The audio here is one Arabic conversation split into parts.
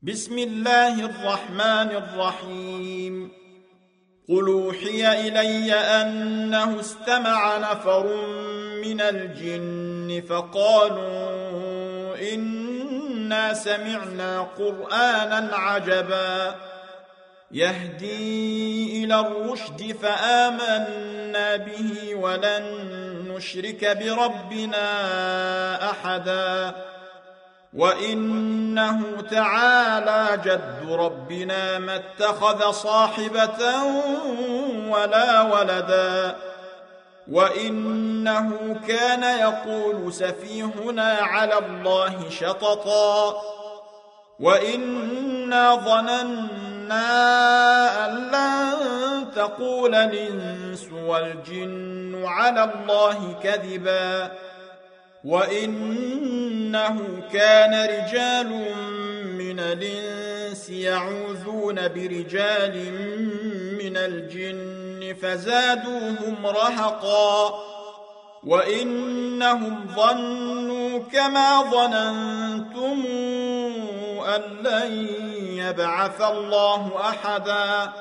بسم الله الرحمن الرحيم قل أوحي إلي أنه استمع نفر من الجن فقالوا إنا سمعنا قرآنا عجبا يهدي إلى الرشد فآمنا به ولن نشرك بربنا أحدا وإنه تعالى جد ربنا ما اتخذ صاحبة ولا ولدا وإنه كان يقول سفيهنا على الله شططا وإنا ظننا أن لن تقول الإنس والجن على الله كذبا وإنه كان رجال من الإنس يعوذون برجال من الجن فزادوهم رهقا وإنهم ظنوا كما ظننتم أن لن يبعث الله أحدا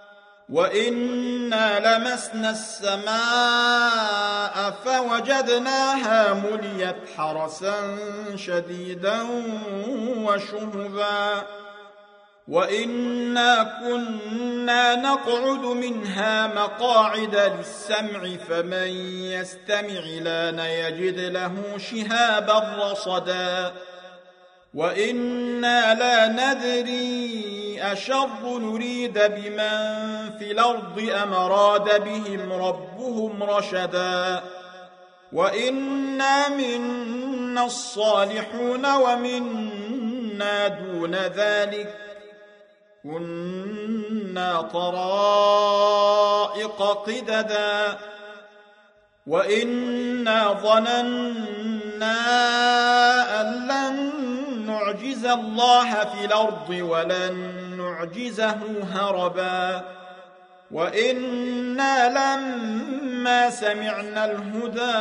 وإنا لمسنا السماء فوجدناها مليت حرسا شديدا وشهبا وإنا كنا نقعد منها مقاعد للسمع فمن يستمع لان يجد له شهابا رصدا وإنا لا ندري أشر نريد بمن في الأرض أم أراد بهم ربهم رشدا وإنا منا الصالحون ومنا دون ذلك كنا طرائق قددا وإنا ظننا أن لن نعجز الله في الأرض ولن نعجزه هربا وإنا لما سمعنا الهدى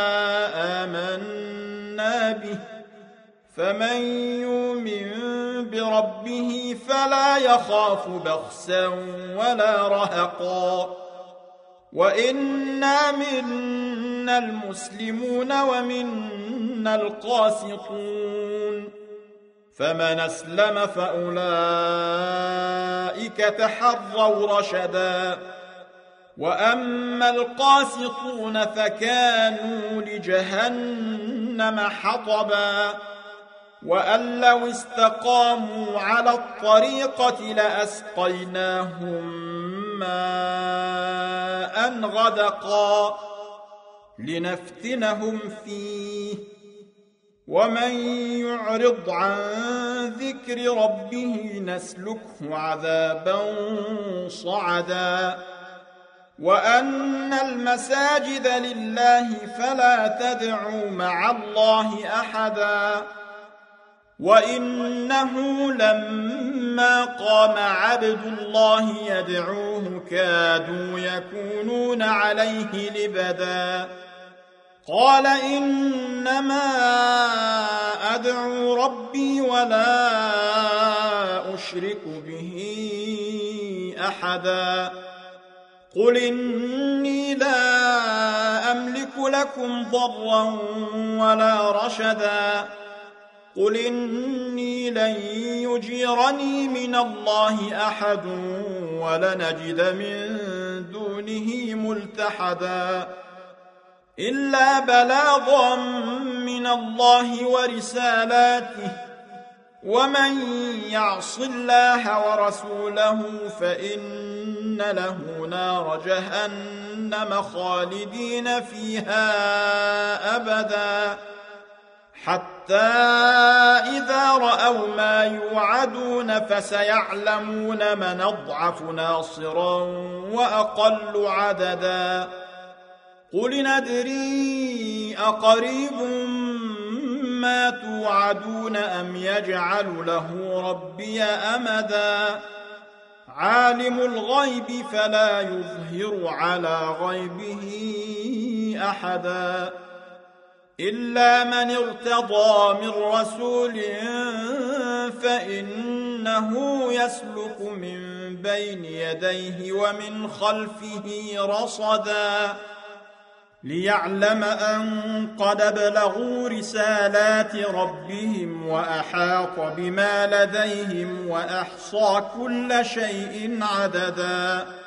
آمنا به فمن يؤمن بربه فلا يخاف بخسا ولا رهقا وإنا منا المسلمون ومنا القاسطون فمن أسلم فأولئك تحروا رشدا وأما القاسطون فكانوا لجهنم حطبا وأن لو استقاموا على الطريقة لأسقيناهم ماء غدقا لنفتنهم فيه ومن يعرض عن ذكر ربه نسلكه عذابا صعدا وأن المساجد لله فلا تدعوا مع الله أحدا وإنه لما قام عبد الله يدعوه كادوا يكونون عليه لبدا قال إنما أدعو ربي ولا أشرك به أحدا قل إني لا أملك لكم ضرا ولا رشدا قل إني لن يجيرني من الله أحد ولنجد من دونه ملتحدا إلا بلاغا من الله ورسالاته ومن يعص الله ورسوله فإن له نار جهنم خالدين فيها أبدا حتى إذا رأوا ما يوعدون فسيعلمون من أضعف ناصرا وأقل عددا قل ندري أقريب ما توعدون أم يجعل له ربي أمدا عالم الغيب فلا يظهر على غيبه أحدا إلا من ارتضى من رسول فإن إنه يسلك من بين يديه ومن خلفه رصدا ليعلم أن قد بلغوا رسالات ربهم وأحاط بما لديهم وأحصى كل شيء عددا